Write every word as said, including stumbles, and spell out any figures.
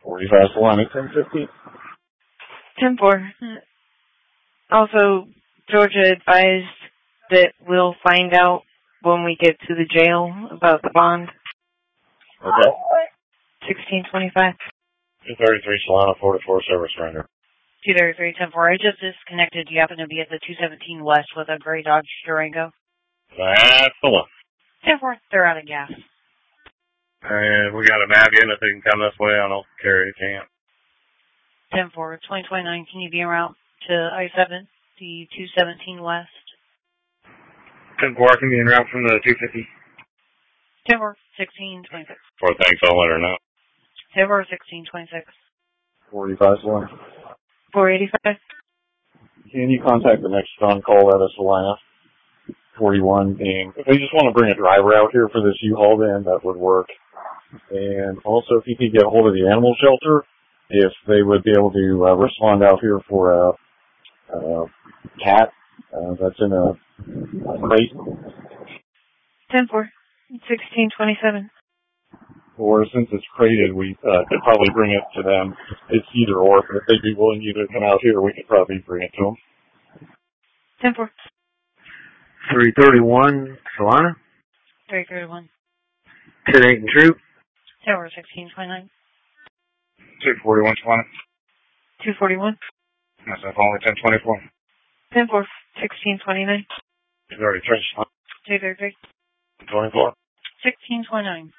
forty-five Solana, ten fifty. ten four. Also, Georgia advised that we'll find out when we get to the jail about the bond. Okay. sixteen twenty-five. two thirty-three Solana, forty-four service surrender. two thirty-three, ten four. I just disconnected. Do you happen to be at the two seventeen West with a gray Dodge Durango? That's the one. ten four, they're out of gas. And we got a nav in if they can come this way. I don't carry a can. ten four, twenty twenty-nine, can you be en route to I seven, the two seventeen West? ten four, can be en route from the two fifty. ten four, sixteen twenty-six. Four, thanks, I'll let her know. ten four, sixteen twenty-six. forty-five Solana. four eighty-five. Can you contact the next on call out of Solana? forty-one, and if they just want to bring a driver out here for this U-Haul van, that would work. And also, if you could get a hold of the animal shelter, if they would be able to uh, respond out here for a, a cat uh, that's in a, a crate. ten four, sixteen twenty-seven. Or since it's crated, we uh, could probably bring it to them. It's either or, but if they'd be willing to come out here, we could probably bring it to them. ten four. three thirty-one, Solana. three thirty-one. ten eight and True. ten four, sixteen twenty-nine. two forty-one, Solana. two forty-one. That's only ten twenty-four. ten four, sixteen twenty-nine. two thirty-three, Solana. two thirty-three. twenty-four. sixteen twenty-nine.